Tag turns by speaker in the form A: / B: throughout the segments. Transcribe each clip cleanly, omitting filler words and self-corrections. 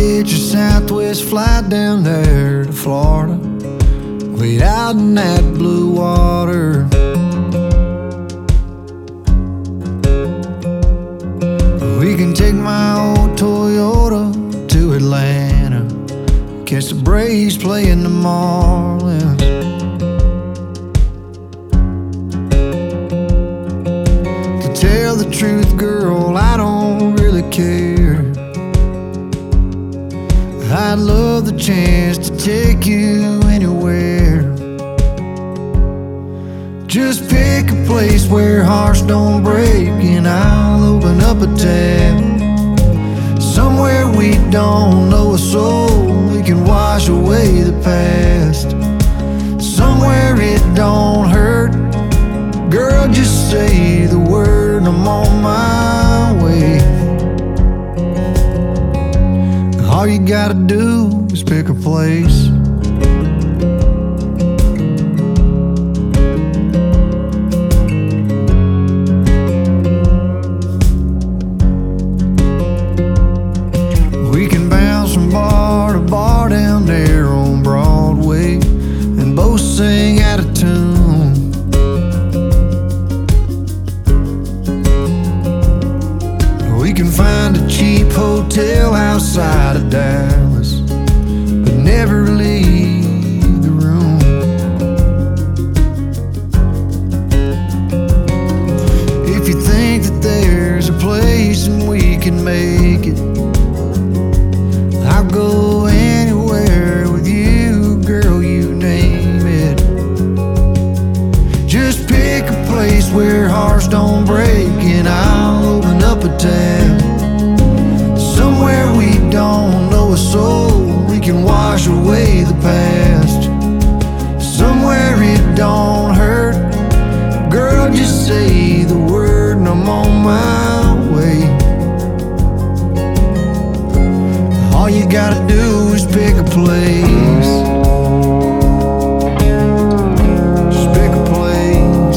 A: get your Southwest flight down there to Florida. Wait out in that blue water. We can take my old Toyota to Atlanta, catch the Braves playing the Marlins. To tell the truth, girl, I don't really care. I'd love the chance to take you anywhere. Just pick a place where hearts don't break, and I'll open up a tab. Somewhere we don't know a soul, we can wash away the past. Somewhere it don't hurt, girl, just say the word, I'm on my way. All you gotta do is pick a place. We can bounce from bar to bar down there on Broadway and both sing out of tune. We can find a cheap hotel outside of Dallas, but never leave the room. If you think that there's a place and we can make it, I'll go anywhere with you, girl, you name it. Just pick a place where hearts don't break, and I'll open up a tab. Somewhere we don't know a soul, we can wash away the past. Somewhere it don't hurt, girl, just say the word and I'm on my way. All you gotta do is pick a place. Just pick a place.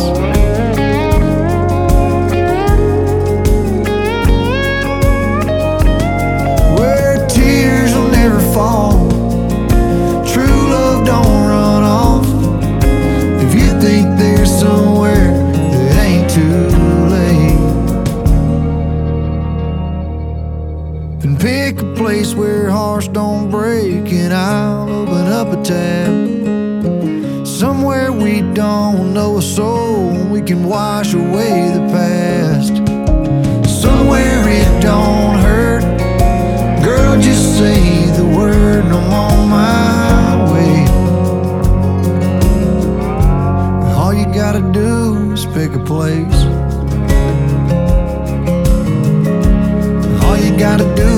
A: Where tears will never fall, true love don't run off. If you think there's somewhere that ain't too late, then pick a place where hearts don't break, and I'll open up a tab. Somewhere we don't know a soul, we can wash away the past. Somewhere it don't hurt, girl, just say the word and I'm on my way. All you gotta do is pick a place. All you gotta do